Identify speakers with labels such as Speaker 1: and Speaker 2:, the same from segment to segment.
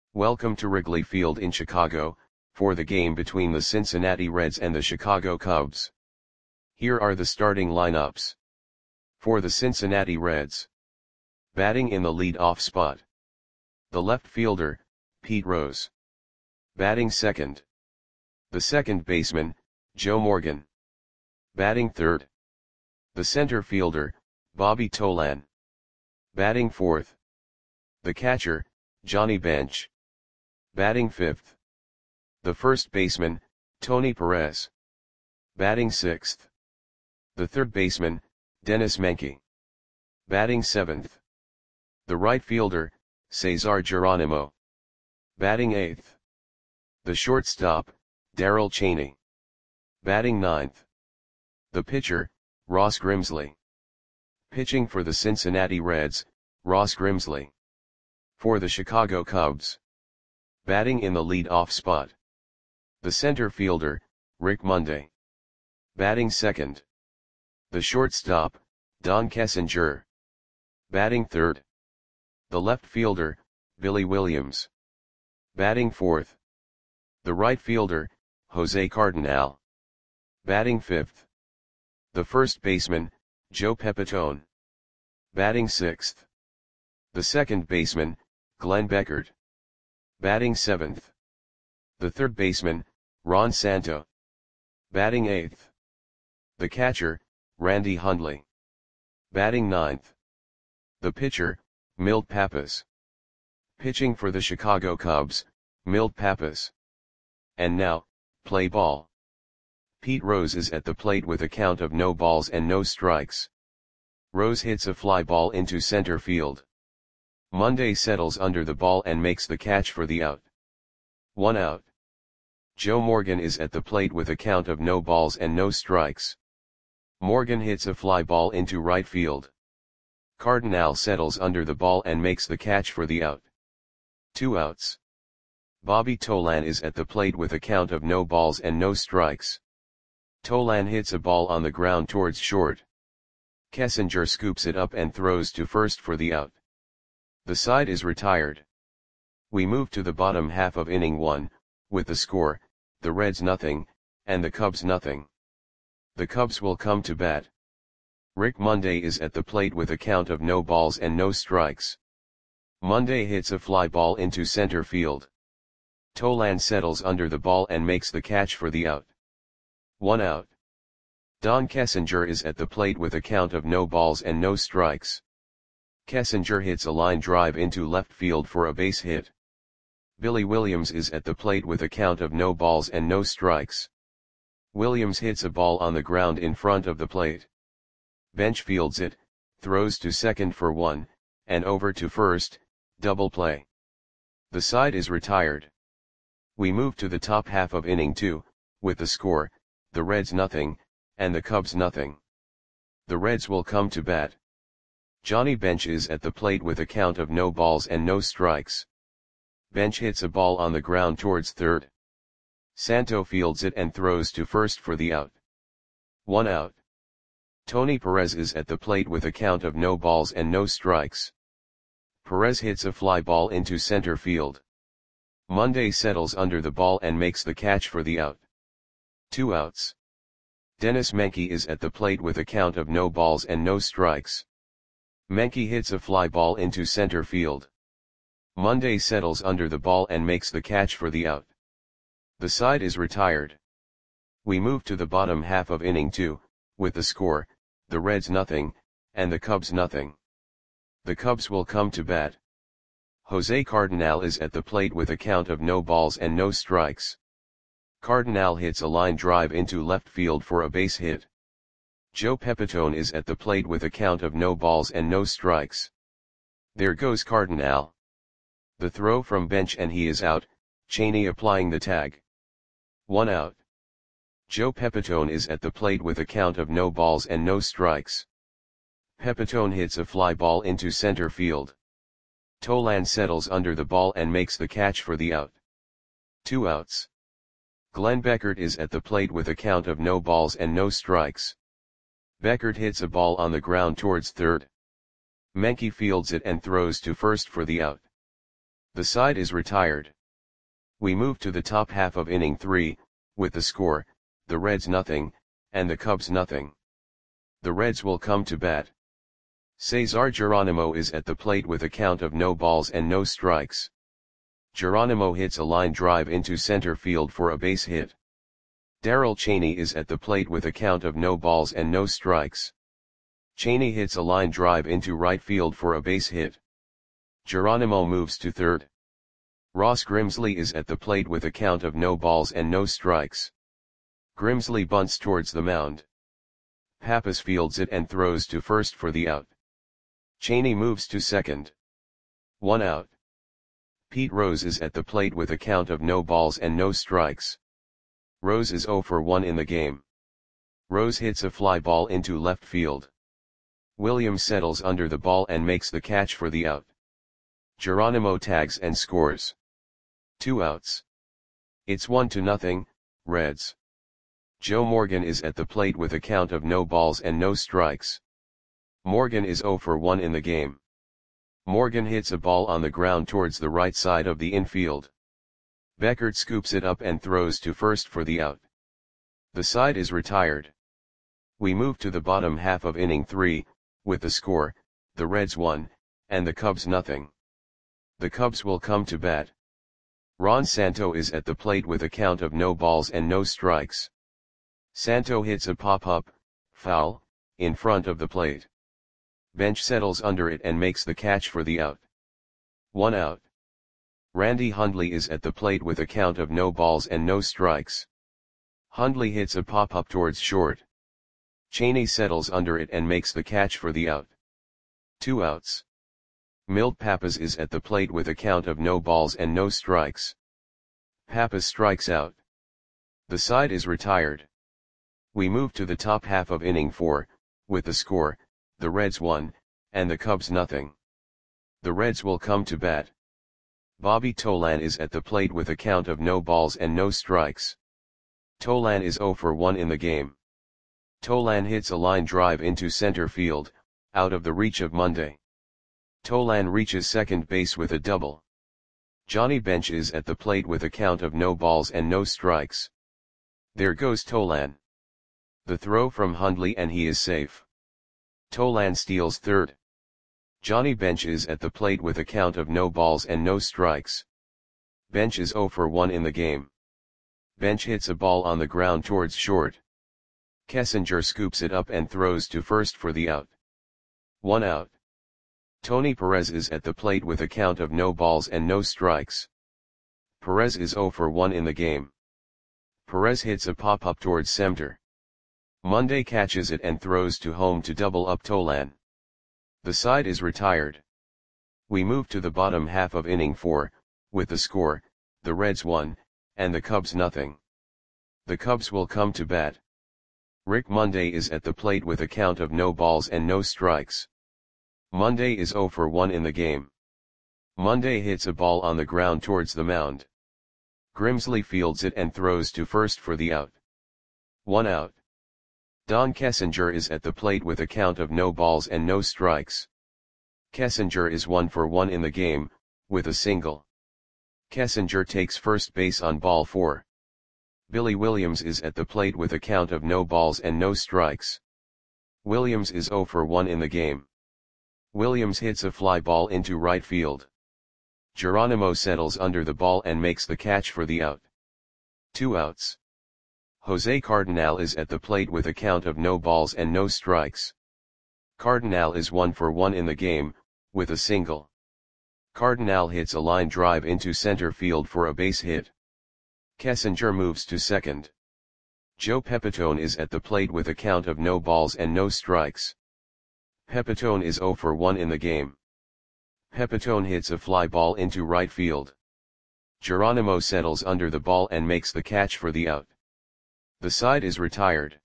Speaker 1: Welcome to Wrigley Field in Chicago, for the game between the Cincinnati Reds and the Chicago Cubs. Here are the starting lineups. For the Cincinnati Reds. Batting in the lead-off spot. The left fielder, Pete Rose. Batting second. The second baseman, Joe Morgan. Batting third. The center fielder, Bobby Tolan. Batting fourth. The catcher, Johnny Bench. Batting fifth. The first baseman, Tony Perez. Batting sixth. The third baseman, Dennis Menke. Batting seventh. The right fielder, Cesar Geronimo. Batting eighth. The shortstop, Darrell Chaney. Batting ninth. The pitcher, Ross Grimsley. Pitching for the Cincinnati Reds, Ross Grimsley. For the Chicago Cubs. Batting in the lead-off spot. The center fielder, Rick Monday. Batting second. The shortstop, Don Kessinger. Batting third. The left fielder, Billy Williams. Batting fourth. The right fielder, Jose Cardinal. Batting fifth. The first baseman, Joe Pepitone. Batting sixth. The second baseman, Glenn Beckert. Batting seventh. The third baseman, Ron Santo. Batting eighth. The catcher, Randy Hundley. Batting ninth. The pitcher, Milt Pappas. Pitching for the Chicago Cubs, Milt Pappas. And now, play ball. Pete Rose is at the plate with a count of no balls and no strikes. Rose hits a fly ball into center field. Monday settles under the ball and makes the catch for the out. 1 out. Joe Morgan is at the plate with a count of no balls and no strikes. Morgan hits a fly ball into right field. Cardinal settles under the ball and makes the catch for the out. 2 outs. Bobby Tolan is at the plate with a count of no balls and no strikes. Tolan hits a ball on the ground towards short. Kessinger scoops it up and throws to first for the out. The side is retired. We move to the bottom half of inning 1, with the score, the Reds nothing, and the Cubs nothing. The Cubs will come to bat. Rick Monday is at the plate with a count of no balls and no strikes. Monday hits a fly ball into center field. Tolan settles under the ball and makes the catch for the out. 1 out. Don Kessinger is at the plate with a count of no balls and no strikes. Kessinger hits a line drive into left field for a base hit. Billy Williams is at the plate with a count of no balls and no strikes. Williams hits a ball on the ground in front of the plate. Bench fields it, throws to second for 1, and over to first, double play. The side is retired. We move to the top half of inning 2, with the score, the Reds nothing, and the Cubs nothing. The Reds will come to bat. Johnny Bench is at the plate with a count of no balls and no strikes. Bench hits a ball on the ground towards third. Santo fields it and throws to first for the out. 1 out. Tony Perez is at the plate with a count of no balls and no strikes. Perez hits a fly ball into center field. Monday settles under the ball and makes the catch for the out. 2 outs. Dennis Menke is at the plate with a count of no balls and no strikes. Menke hits a fly ball into center field. Monday settles under the ball and makes the catch for the out. The side is retired. We move to the bottom half of inning 2, with the score, the Reds nothing, and the Cubs nothing. The Cubs will come to bat. Jose Cardinal is at the plate with a count of no balls and no strikes. Cardinal hits a line drive into left field for a base hit. Joe Pepitone is at the plate with a count of no balls and no strikes. There goes Cardinal. The throw from Bench and he is out, Chaney applying the tag. 1 out. Joe Pepitone is at the plate with a count of no balls and no strikes. Pepitone hits a fly ball into center field. Tolan settles under the ball and makes the catch for the out. 2 outs. Glenn Beckert is at the plate with a count of no balls and no strikes. Beckert hits a ball on the ground towards third. Menke fields it and throws to first for the out. The side is retired. We move to the top half of inning 3, with the score, the Reds nothing, and the Cubs nothing. The Reds will come to bat. Cesar Geronimo is at the plate with a count of no balls and no strikes. Geronimo hits a line drive into center field for a base hit. Darrell Chaney is at the plate with a count of no balls and no strikes. Chaney hits a line drive into right field for a base hit. Geronimo moves to third. Ross Grimsley is at the plate with a count of no balls and no strikes. Grimsley bunts towards the mound. Pappas fields it and throws to first for the out. Chaney moves to second. 1 out. Pete Rose is at the plate with a count of no balls and no strikes. Rose is 0 for 1 in the game. Rose hits a fly ball into left field. Williams settles under the ball and makes the catch for the out. Geronimo tags and scores. 2 outs. It's 1-0, Reds. Joe Morgan is at the plate with a count of no balls and no strikes. Morgan is 0 for 1 in the game. Morgan hits a ball on the ground towards the right side of the infield. Beckert scoops it up and throws to first for the out. The side is retired. We move to the bottom half of inning 3, with the score, the Reds 1, and the Cubs nothing. The Cubs will come to bat. Ron Santo is at the plate with a count of no balls and no strikes. Santo hits a pop-up, foul, in front of the plate. Bench settles under it and makes the catch for the out. 1 out. Randy Hundley is at the plate with a count of no balls and no strikes. Hundley hits a pop-up towards short. Chaney settles under it and makes the catch for the out. 2 outs. Milt Pappas is at the plate with a count of no balls and no strikes. Pappas strikes out. The side is retired. We move to the top half of inning 4, with the score, the Reds 1, and the Cubs nothing. The Reds will come to bat. Bobby Tolan is at the plate with a count of no balls and no strikes. Tolan is 0 for 1 in the game. Tolan hits a line drive into center field, out of the reach of Monday. Tolan reaches second base with a double. Johnny Bench is at the plate with a count of no balls and no strikes. There goes Tolan. The throw from Hundley and he is safe. Tolan steals third. Johnny Bench is at the plate with a count of no balls and no strikes. Bench is 0 for 1 in the game. Bench hits a ball on the ground towards short. Kessinger scoops it up and throws to first for the out. 1 out. Tony Perez is at the plate with a count of no balls and no strikes. Perez is 0 for 1 in the game. Perez hits a pop-up towards center. Monday catches it and throws to home to double up Tolan. The side is retired. We move to the bottom half of inning 4, with the score, the Reds 1, and the Cubs nothing. The Cubs will come to bat. Rick Monday is at the plate with a count of no balls and no strikes. Monday is 0 for 1 in the game. Monday hits a ball on the ground towards the mound. Grimsley fields it and throws to first for the out. 1 out. Don Kessinger is at the plate with a count of no balls and no strikes. Kessinger is 1 for 1 in the game, with a single. Kessinger takes first base on ball 4. Billy Williams is at the plate with a count of no balls and no strikes. Williams is 0 for 1 in the game. Williams hits a fly ball into right field. Geronimo settles under the ball and makes the catch for the out. 2 outs. Jose Cardinal is at the plate with a count of no balls and no strikes. Cardinal is 1 for 1 in the game, with a single. Cardinal hits a line drive into center field for a base hit. Kessinger moves to second. Joe Pepitone is at the plate with a count of no balls and no strikes. Pepitone is 0 for 1 in the game. Pepitone hits a fly ball into right field. Geronimo settles under the ball and makes the catch for the out. The side is retired.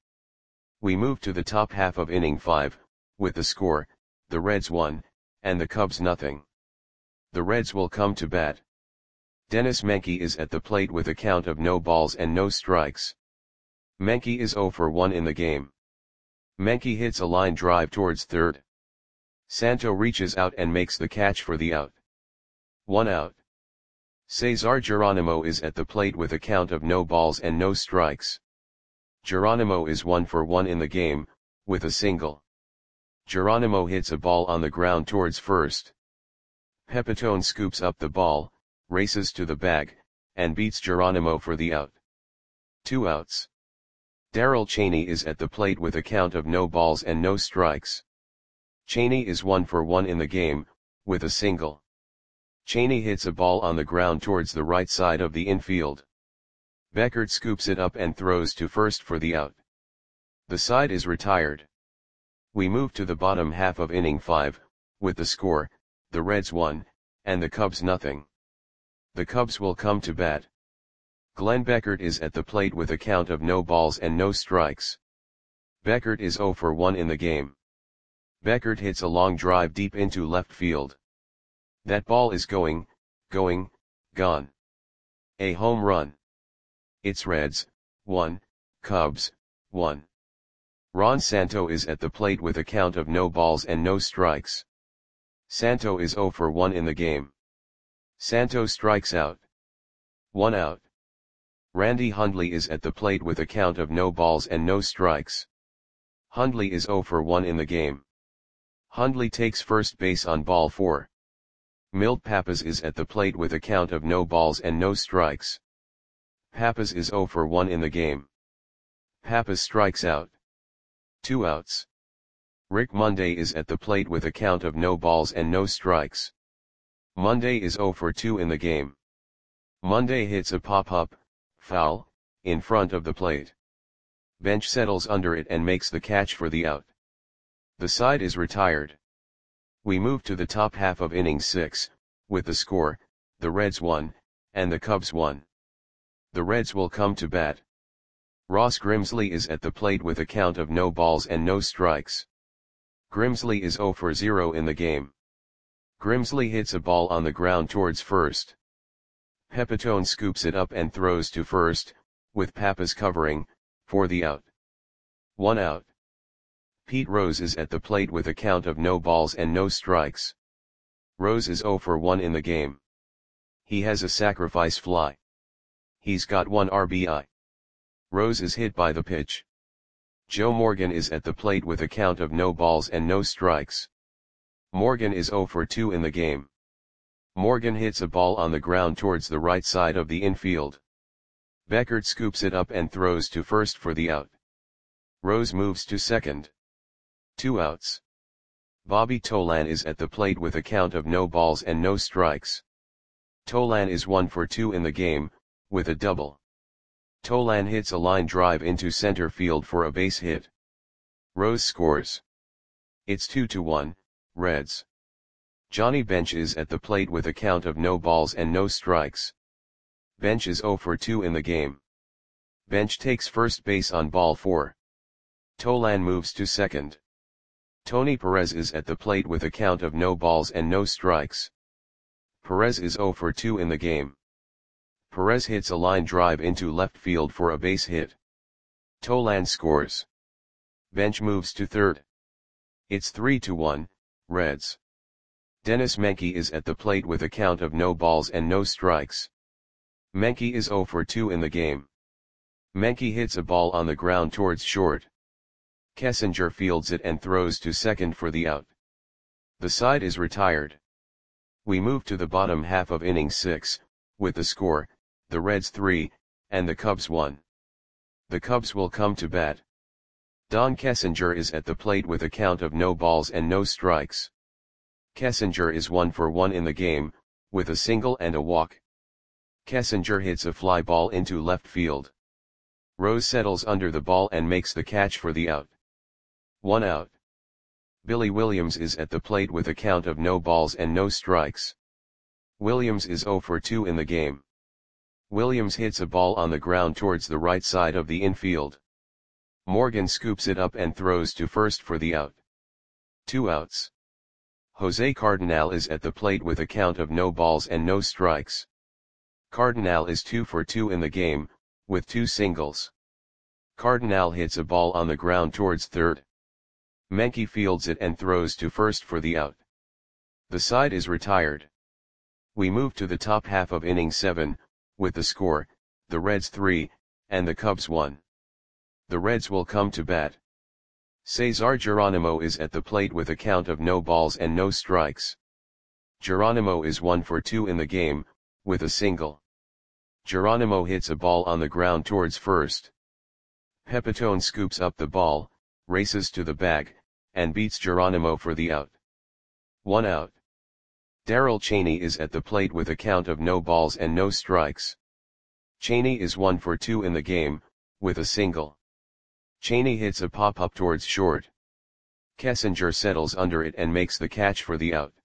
Speaker 1: We move to the top half of inning 5, with the score, the Reds 1, and the Cubs nothing. The Reds will come to bat. Dennis Menke is at the plate with a count of no balls and no strikes. Menke is 0 for 1 in the game. Menke hits a line drive towards third. Santo reaches out and makes the catch for the out. 1 out. Cesar Geronimo is at the plate with a count of no balls and no strikes. Geronimo is 1 for 1 in the game, with a single. Geronimo hits a ball on the ground towards first. Pepitone scoops up the ball, races to the bag, and beats Geronimo for the out. 2 outs. Darrell Chaney is at the plate with a count of no balls and no strikes. Chaney is 1 for 1 in the game, with a single. Chaney hits a ball on the ground towards the right side of the infield. Beckert scoops it up and throws to first for the out. The side is retired. We move to the bottom half of inning 5, with the score, the Reds 1, and the Cubs nothing. The Cubs will come to bat. Glenn Beckert is at the plate with a count of no balls and no strikes. Beckert is 0 for 1 in the game. Beckert hits a long drive deep into left field. That ball is gone. A home run. It's Reds, 1, Cubs, 1. Ron Santo is at the plate with a count of no balls and no strikes. Santo is 0 for 1 in the game. Santo strikes out. 1 out. Randy Hundley is at the plate with a count of no balls and no strikes. Hundley is 0 for 1 in the game. Hundley takes first base on ball 4. Milt Pappas is at the plate with a count of no balls and no strikes. Pappas is 0 for 1 in the game. Pappas strikes out. 2 outs. Rick Monday is at the plate with a count of no balls and no strikes. Monday is 0 for 2 in the game. Monday hits a pop-up, foul, in front of the plate. Bench settles under it and makes the catch for the out. The side is retired. We move to the top half of inning 6, with the score, the Reds 1, and the Cubs 1. The Reds will come to bat. Ross Grimsley is at the plate with a count of no balls and no strikes. Grimsley is 0 for 0 in the game. Grimsley hits a ball on the ground towards first. Pepitone scoops it up and throws to first, with Pappas covering, for the out. 1 out. Pete Rose is at the plate with a count of no balls and no strikes. Rose is 0 for 1 in the game. He has a sacrifice fly. He's got 1 RBI. Rose is hit by the pitch. Joe Morgan is at the plate with a count of no balls and no strikes. Morgan is 0 for 2 in the game. Morgan hits a ball on the ground towards the right side of the infield. Beckert scoops it up and throws to first for the out. Rose moves to second. 2 outs. Bobby Tolan is at the plate with a count of no balls and no strikes. Tolan is 1 for 2 in the game, with a double. Tolan hits a line drive into center field for a base hit. Rose scores. It's 2-1, Reds. Johnny Bench is at the plate with a count of no balls and no strikes. Bench is 0 for 2 in the game. Bench takes first base on ball 4. Tolan moves to second. Tony Perez is at the plate with a count of no balls and no strikes. Perez is 0 for 2 in the game. Perez hits a line drive into left field for a base hit. Tolan scores. Bench moves to third. It's 3-1, Reds. Dennis Menke is at the plate with a count of no balls and no strikes. Menke is 0 for 2 in the game. Menke hits a ball on the ground towards short. Kessinger fields it and throws to second for the out. The side is retired. We move to the bottom half of inning 6, with the score, the Reds 3, and the Cubs 1. The Cubs will come to bat. Don Kessinger is at the plate with a count of no balls and no strikes. Kessinger is 1 for 1 in the game, with a single and a walk. Kessinger hits a fly ball into left field. Rose settles under the ball and makes the catch for the out. 1 out. Billy Williams is at the plate with a count of no balls and no strikes. Williams is 0 for 2 in the game. Williams hits a ball on the ground towards the right side of the infield. Morgan scoops it up and throws to first for the out. 2 outs. Jose Cardinal is at the plate with a count of no balls and no strikes. Cardinal is 2 for 2 in the game, with 2 singles. Cardinal hits a ball on the ground towards third. Menke fields it and throws to first for the out. The side is retired. We move to the top half of inning 7, with the score, the Reds 3, and the Cubs 1. The Reds will come to bat. Cesar Geronimo is at the plate with a count of no balls and no strikes. Geronimo is 1 for 2 in the game, with a single. Geronimo hits a ball on the ground towards first. Pepitone scoops up the ball, races to the bag, and beats Geronimo for the out. 1 out. Darrell Chaney is at the plate with a count of no balls and no strikes. Chaney is 1 for 2 in the game, with a single. Chaney hits a pop-up towards short. Kessinger settles under it and makes the catch for the out.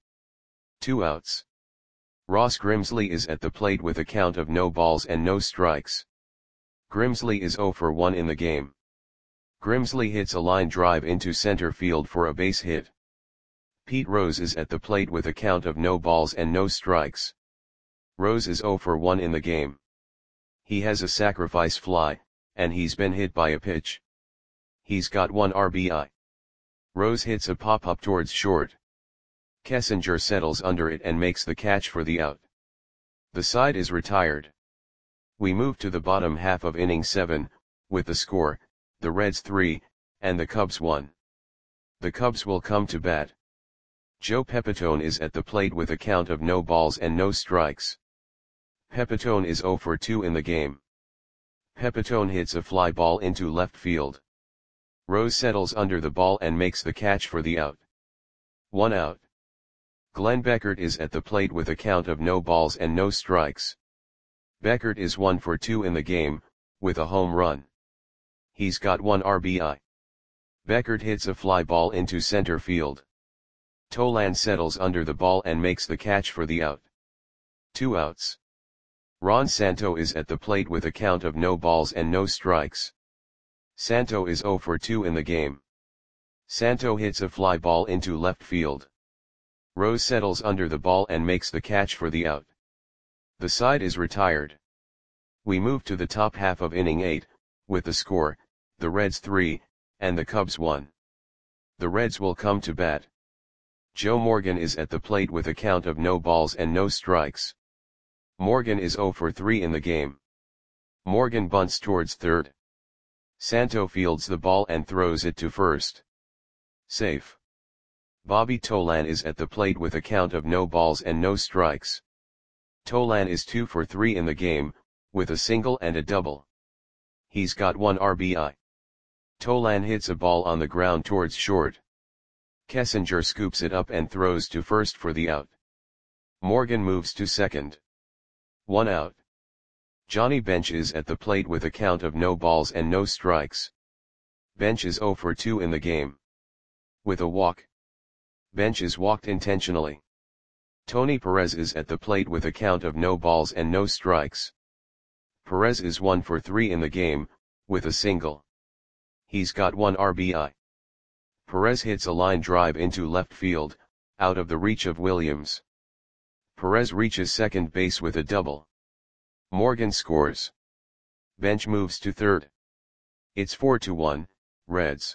Speaker 1: 2 outs. Ross Grimsley is at the plate with a count of no balls and no strikes. Grimsley is 0 for 1 in the game. Grimsley hits a line drive into center field for a base hit. Pete Rose is at the plate with a count of no balls and no strikes. Rose is 0 for 1 in the game. He has a sacrifice fly, and he's been hit by a pitch. He's got 1 RBI. Rose hits a pop-up towards short. Kessinger settles under it and makes the catch for the out. The side is retired. We move to the bottom half of inning 7, with the score, the Reds 3, and the Cubs 1. The Cubs will come to bat. Joe Pepitone is at the plate with a count of no balls and no strikes. Pepitone is 0 for 2 in the game. Pepitone hits a fly ball into left field. Rose settles under the ball and makes the catch for the out. 1 out. Glenn Beckert is at the plate with a count of no balls and no strikes. Beckert is 1 for 2 in the game, with a home run. He's got 1 RBI. Beckert hits a fly ball into center field. Tolan settles under the ball and makes the catch for the out. 2 outs. Ron Santo is at the plate with a count of no balls and no strikes. Santo is 0 for 2 in the game. Santo hits a fly ball into left field. Rose settles under the ball and makes the catch for the out. The side is retired. We move to the top half of inning 8, with the score, the Reds 3, and the Cubs 1. The Reds will come to bat. Joe Morgan is at the plate with a count of no balls and no strikes. Morgan is 0 for 3 in the game. Morgan bunts towards third. Santo fields the ball and throws it to first. Safe. Bobby Tolan is at the plate with a count of no balls and no strikes. Tolan is 2 for 3 in the game, with a single and a double. He's got 1 RBI. Tolan hits a ball on the ground towards short. Kessinger scoops it up and throws to first for the out. Morgan moves to second. 1 out. Johnny Bench is at the plate with a count of no balls and no strikes. Bench is 0 for 2 in the game. With a walk. Bench is walked intentionally. Tony Perez is at the plate with a count of no balls and no strikes. Perez is 1 for 3 in the game, with a single. He's got 1 RBI. Perez hits a line drive into left field, out of the reach of Williams. Perez reaches second base with a double. Morgan scores. Bench moves to third. It's 4-1, Reds.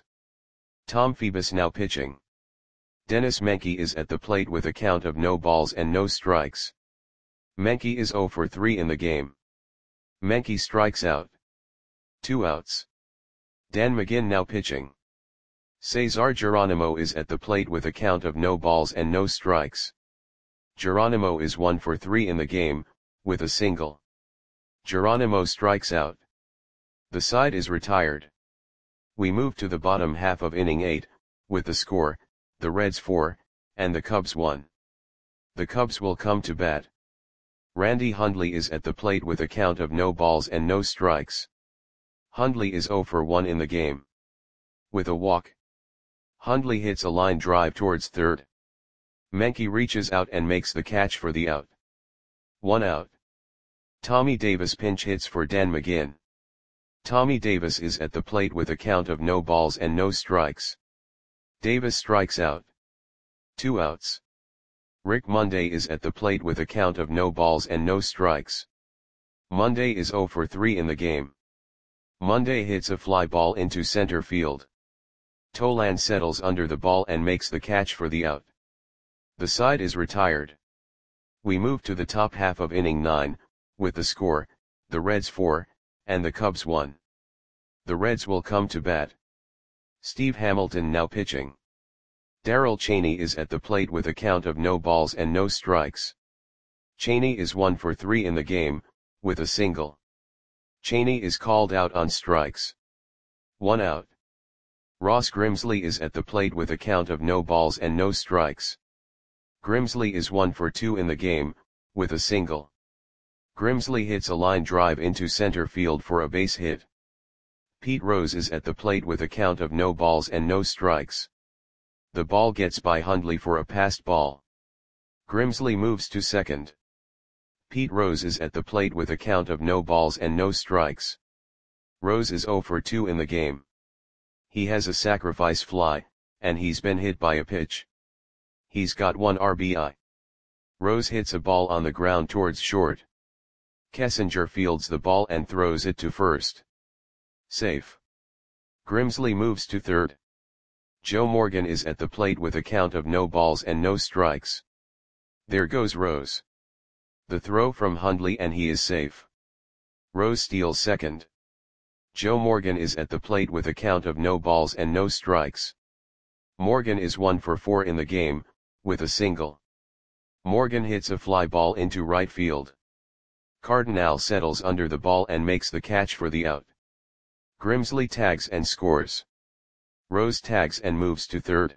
Speaker 1: Tom Phoebus now pitching. Dennis Menke is at the plate with a count of no balls and no strikes. Menke is 0 for 3 in the game. Menke strikes out. 2 outs. Dan McGinn now pitching. Cesar Geronimo is at the plate with a count of no balls and no strikes. Geronimo is 1 for 3 in the game, with a single. Geronimo strikes out. The side is retired. We move to the bottom half of inning 8, with the score, the Reds 4, and the Cubs 1. The Cubs will come to bat. Randy Hundley is at the plate with a count of no balls and no strikes. Hundley is 0 for 1 in the game. With a walk. Hundley hits a line drive towards third. Menke reaches out and makes the catch for the out. 1 out. Tommy Davis pinch hits for Dan McGinn. Tommy Davis is at the plate with a count of no balls and no strikes. Davis strikes out. 2 outs. Rick Monday is at the plate with a count of no balls and no strikes. Monday is 0 for 3 in the game. Monday hits a fly ball into center field. Tolan settles under the ball and makes the catch for the out. The side is retired. We move to the top half of inning 9, with the score, the Reds 4, and the Cubs 1. The Reds will come to bat. Steve Hamilton now pitching. Darrell Chaney is at the plate with a count of no balls and no strikes. Chaney is 1 for 3 in the game, with a single. Chaney is called out on strikes. 1 out. Ross Grimsley is at the plate with a count of no balls and no strikes. Grimsley is 1 for 2 in the game, with a single. Grimsley hits a line drive into center field for a base hit. Pete Rose is at the plate with a count of no balls and no strikes. The ball gets by Hundley for a passed ball. Grimsley moves to second. Pete Rose is at the plate with a count of no balls and no strikes. Rose is 0 for 2 in the game. He has a sacrifice fly, and he's been hit by a pitch. He's got 1 RBI. Rose hits a ball on the ground towards short. Kessinger fields the ball and throws it to first. Safe. Grimsley moves to third. Joe Morgan is at the plate with a count of no balls and no strikes. There goes Rose. The throw from Hundley and he is safe. Rose steals second. Joe Morgan is at the plate with a count of no balls and no strikes. Morgan is 1 for 4 in the game, with a single. Morgan hits a fly ball into right field. Cardinal settles under the ball and makes the catch for the out. Grimsley tags and scores. Rose tags and moves to third.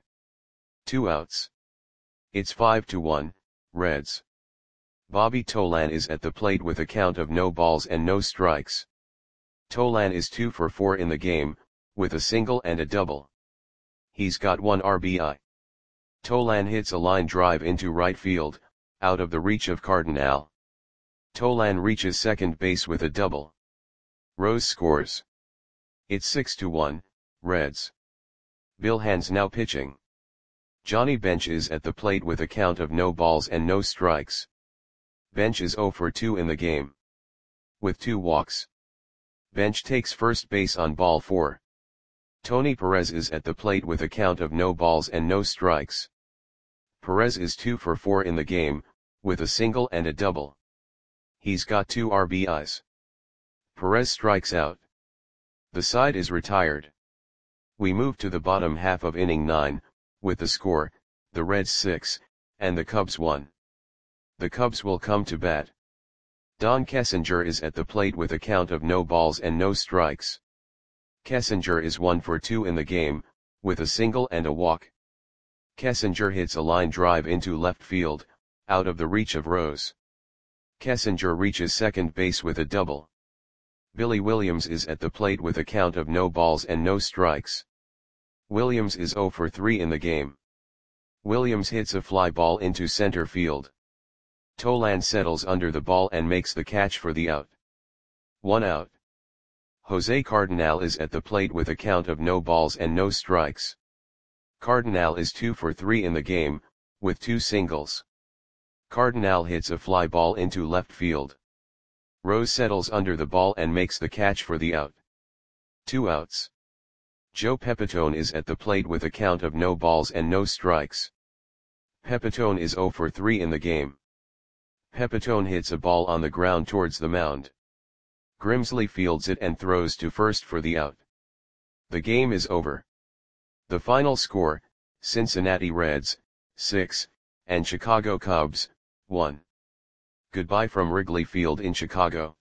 Speaker 1: 2 outs. It's 5-1, Reds. Bobby Tolan is at the plate with a count of no balls and no strikes. Tolan is 2 for 4 in the game, with a single and a double. He's got 1 RBI. Tolan hits a line drive into right field, out of the reach of Cardinal. Tolan reaches second base with a double. Rose scores. It's 6-1, Reds. Bill Hands now pitching. Johnny Bench is at the plate with a count of no balls and no strikes. Bench is 0 for 2 in the game. With 2 walks. Bench takes first base on ball 4. Tony Perez is at the plate with a count of no balls and no strikes. Perez is 2 for 4 in the game, with a single and a double. He's got 2 RBIs. Perez strikes out. The side is retired. We move to the bottom half of inning 9, with the score, the Reds 6, and the Cubs 1. The Cubs will come to bat. Don Kessinger is at the plate with a count of no balls and no strikes. Kessinger is 1 for 2 in the game, with a single and a walk. Kessinger hits a line drive into left field, out of the reach of Rose. Kessinger reaches second base with a double. Billy Williams is at the plate with a count of no balls and no strikes. Williams is 0 for 3 in the game. Williams hits a fly ball into center field. Tolan settles under the ball and makes the catch for the out. 1 out. Jose Cardinal is at the plate with a count of no balls and no strikes. Cardinal is 2 for 3 in the game, with 2 singles. Cardinal hits a fly ball into left field. Rose settles under the ball and makes the catch for the out. 2 outs. Joe Pepitone is at the plate with a count of no balls and no strikes. Pepitone is 0 for 3 in the game. Pepitone hits a ball on the ground towards the mound. Grimsley fields it and throws to first for the out. The game is over. The final score, Cincinnati Reds, 6, and Chicago Cubs, 1. Goodbye from Wrigley Field in Chicago.